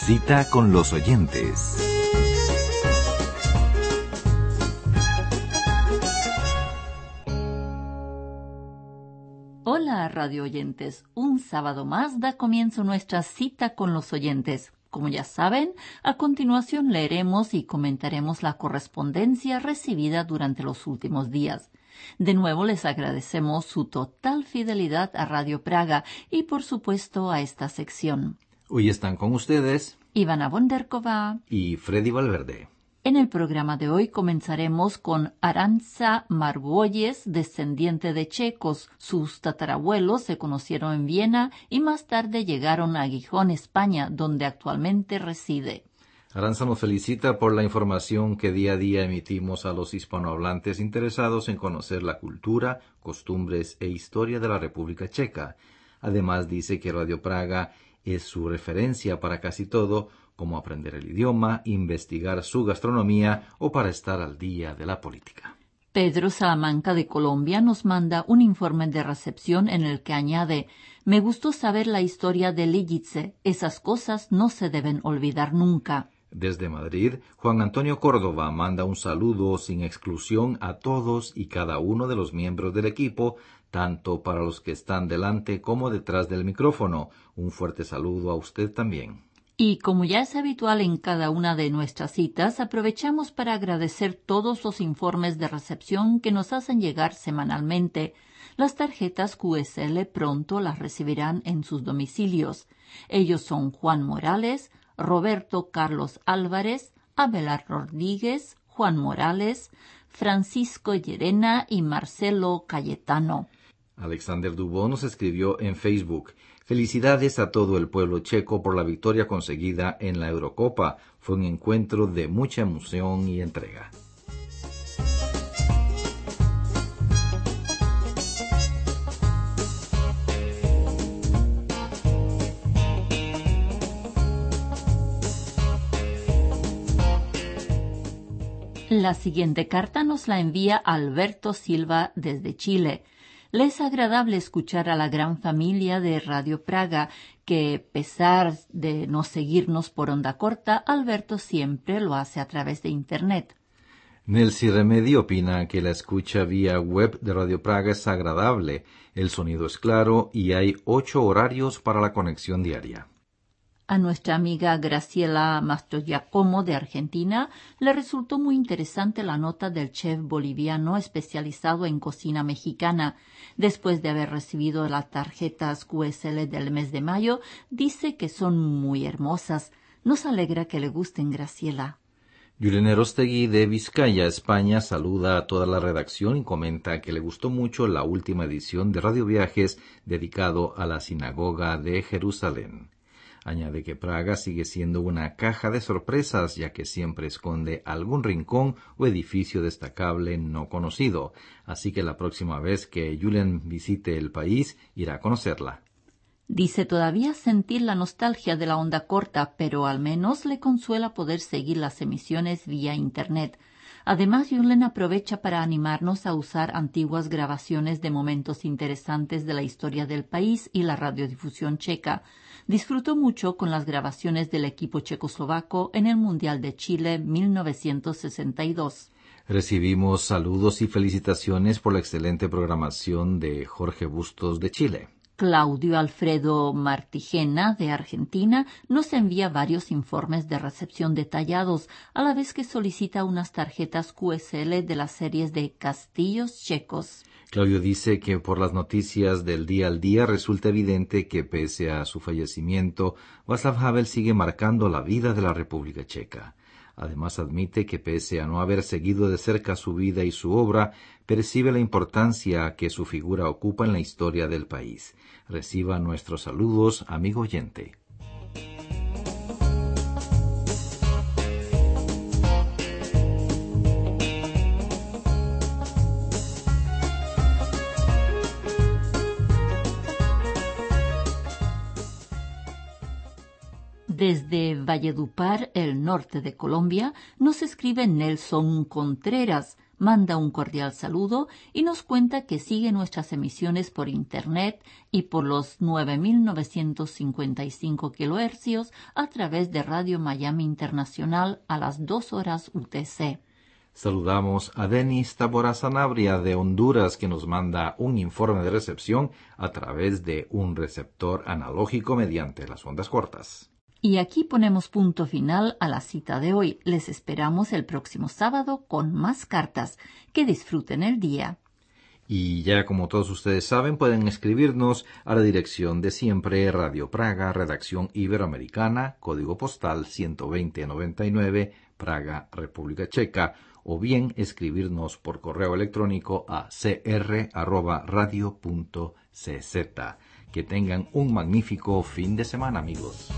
Cita con los oyentes. Hola, radio oyentes. Un sábado más da comienzo nuestra cita con los oyentes. Como ya saben, a continuación leeremos y comentaremos la correspondencia recibida durante los últimos días. De nuevo les agradecemos su total fidelidad a Radio Praga y, por supuesto, a esta sección. Hoy están con ustedes Ivana Bonderkova y Freddy Valverde. En el programa de hoy comenzaremos con Arantxa Margolles, descendiente de checos. Sus tatarabuelos se conocieron en Viena y más tarde llegaron a Gijón, España, donde actualmente reside. Arantxa nos felicita por la información que día a día emitimos a los hispanohablantes interesados en conocer la cultura, costumbres e historia de la República Checa. Además dice que Radio Praga es su referencia para casi todo, como aprender el idioma, investigar su gastronomía o para estar al día de la política. Pedro Salamanca de Colombia nos manda un informe de recepción en el que añade: «Me gustó saber la historia de Lidice. Esas cosas no se deben olvidar nunca». Desde Madrid, Juan Antonio Córdoba manda un saludo sin exclusión a todos y cada uno de los miembros del equipo, tanto para los que están delante como detrás del micrófono. Un fuerte saludo a usted también. Y como ya es habitual en cada una de nuestras citas, aprovechamos para agradecer todos los informes de recepción que nos hacen llegar semanalmente. Las tarjetas QSL pronto las recibirán en sus domicilios. Ellos son Juan Morales, Roberto Carlos Álvarez, Abelar Rodríguez, Juan Morales, Francisco Llerena y Marcelo Cayetano. Alexander Dubó nos escribió en Facebook: «Felicidades a todo el pueblo checo por la victoria conseguida en la Eurocopa. Fue un encuentro de mucha emoción y entrega». La siguiente carta nos la envía Alberto Silva desde Chile. Le es agradable escuchar a la gran familia de Radio Praga, que, a pesar de no seguirnos por onda corta, Alberto siempre lo hace a través de Internet. Nelcy Remedio opina que la escucha vía web de Radio Praga es agradable, el sonido es claro y hay 8 horarios para la conexión diaria. A nuestra amiga Graciela Mastrogiacomo de Argentina le resultó muy interesante la nota del chef boliviano especializado en cocina mexicana. Después de haber recibido las tarjetas QSL del mes de mayo, dice que son muy hermosas. Nos alegra que le gusten, Graciela. Julen Erostegui de Vizcaya, España, saluda a toda la redacción y comenta que le gustó mucho la última edición de Radio Viajes dedicado a la Sinagoga de Jerusalén. Añade que Praga sigue siendo una caja de sorpresas, ya que siempre esconde algún rincón o edificio destacable no conocido. Así que la próxima vez que Julen visite el país, irá a conocerla. Dice todavía sentir la nostalgia de la onda corta, pero al menos le consuela poder seguir las emisiones vía Internet. Además, Julen aprovecha para animarnos a usar antiguas grabaciones de momentos interesantes de la historia del país y la radiodifusión checa. Disfrutó mucho con las grabaciones del equipo checoslovaco en el Mundial de Chile 1962. Recibimos saludos y felicitaciones por la excelente programación de Jorge Bustos de Chile. Claudio Alfredo Martigena, de Argentina, nos envía varios informes de recepción detallados, a la vez que solicita unas tarjetas QSL de las series de Castillos Checos. Claudio dice que por las noticias del día al día resulta evidente que pese a su fallecimiento, Václav Havel sigue marcando la vida de la República Checa. Además admite que pese a no haber seguido de cerca su vida y su obra, percibe la importancia que su figura ocupa en la historia del país. Reciba nuestros saludos, amigo oyente. Desde Valledupar, el norte de Colombia, nos escribe Nelson Contreras. manda un cordial saludo y nos cuenta que sigue nuestras emisiones por Internet y por los 9.955 kHz a través de Radio Miami Internacional a las 2 horas UTC. Saludamos a Denis Tabora Sanabria de Honduras, que nos manda un informe de recepción a través de un receptor analógico mediante las ondas cortas. Y aquí ponemos punto final a la cita de hoy. Les esperamos el próximo sábado con más cartas. Que disfruten el día. Y ya como todos ustedes saben, pueden escribirnos a la dirección de siempre, Radio Praga, Redacción Iberoamericana, Código Postal 12099, Praga, República Checa, o bien escribirnos por correo electrónico a cr@radio.cz. Que tengan un magnífico fin de semana, amigos.